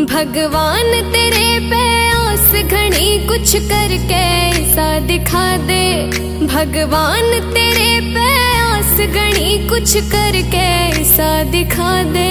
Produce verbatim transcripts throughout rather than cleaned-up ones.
भगवान तेरे पे आस घनी, कुछ करके ऐसा दिखा दे। भगवान तेरे पे आस घनी, कुछ करके ऐसा दिखा दे।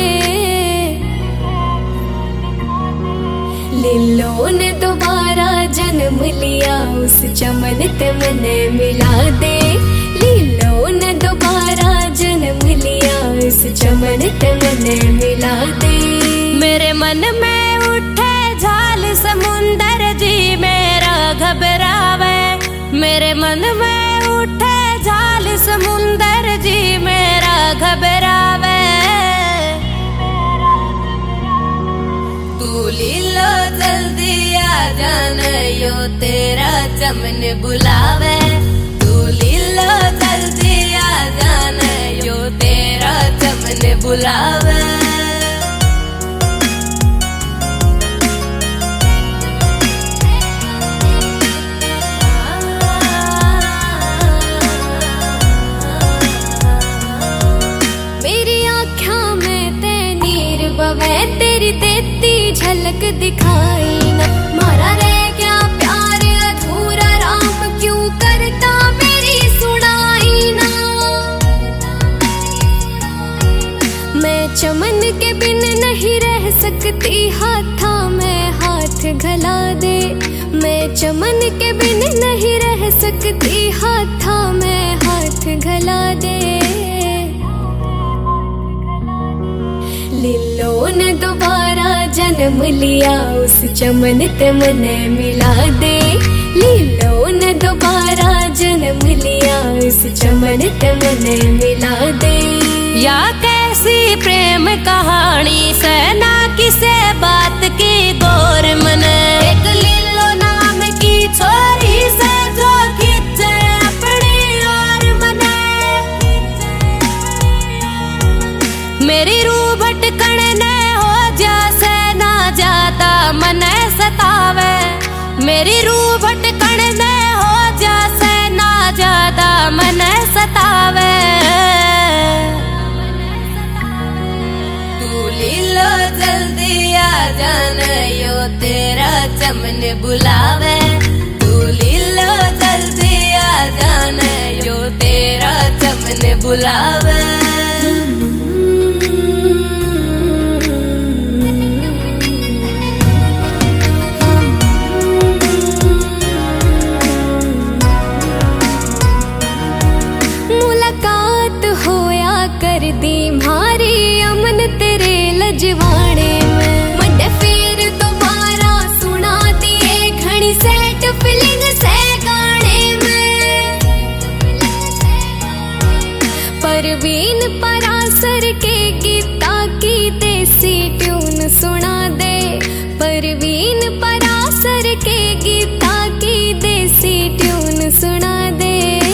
लिल्लो ने दोबारा जन्म लिया, उस चमन ते मने मिला दे। लिल्लो ने दोबारा जन्म लिया, उस चमन ते मने मिला दे। मेरे मन में उठे झाल समुंदर जी मेरा घबरावे। मेरे मन में उठे झाल समुंदर जी मेरा घबरावे। तू लीलो जल्दी आ जाना, यो तेरा चमन बुलावे। तू लीलो जल्दी आ जाना, यो तेरा चमन बुलावे। तेरी देती झलक दिखाई ना, मारा रह गया प्यार अधूरा। राम क्यों करता मेरी सुनाई ना। मैं चमन के बिन नहीं रह सकती, हाथा में हाथ घला दे। मैं चमन के बिन नहीं रह सकती, हाथा में हाथ घला दे। लिल्लो ने दोबारा जन्म लिया, उस चमन ते मने मिला दे। लिल्लो ने दोबारा जन्म लिया, उस चमन ते मने मिला दे। या कैसी प्रेम कहानी से ना किसे बात की गौर मने। एक लिल्लो नाम की छोरी से जो खींचे अपनी ओर मने। मेरी रूह भटकन ने हो जैसे ना जाता मने सतावे। मेरी रूह भटकन ने हो जैसे ना जाता मने सतावे। तू लीलो जल्दी आ जाना, यो तेरा चमन बुलावे। तू लीलो जल्दी आ जाना, यो तेरा चमन बुलावे। कर दी मारी अमन तेरे लजवाने में। मटे फिर दोबारा सुना दिए घनी सेट फीलिंग से गाने में। परवीन परासर के गीता की देसी ट्यून सुना दे। परवीन परासर के गीता की देसी ट्यून सुना दे।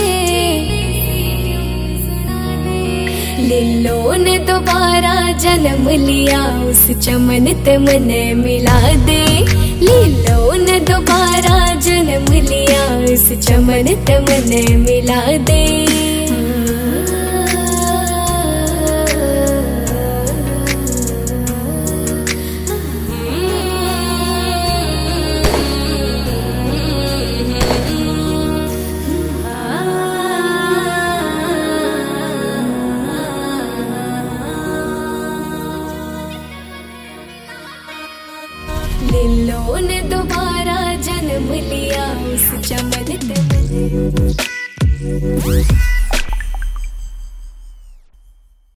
लिल्लो ने दोबारा जन्म लिया, उस चमन ते मने मिला दे। लिल्लो ने दोबारा जन्म लिया, उस चमन ते मने मिला दे। लिल्लो ने दोबारा जन्म लिया, उस चमन ते मने